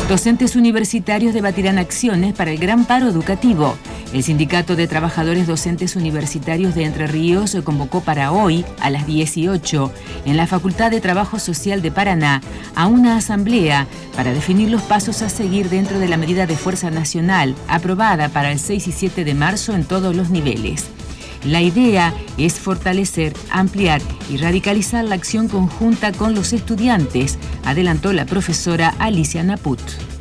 Docentes universitarios debatirán acciones para el gran paro educativo. El Sindicato de Trabajadores Docentes Universitarios de Entre Ríos convocó para hoy, a las 18, en la Facultad de Trabajo Social de Paraná, a una asamblea para definir los pasos a seguir dentro de la medida de fuerza nacional, aprobada para el 6 y 7 de marzo en todos los niveles. La idea es fortalecer, ampliar y radicalizar la acción conjunta con los estudiantes, adelantó la profesora Alicia Naput.